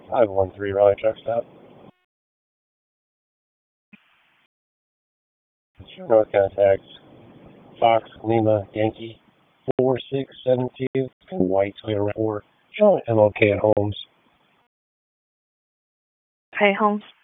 513 Raleigh truck stop. North contacts Fox Lima Yankee 4672 and White Toyota 4 showing MLK at Homes. Hey, Holmes.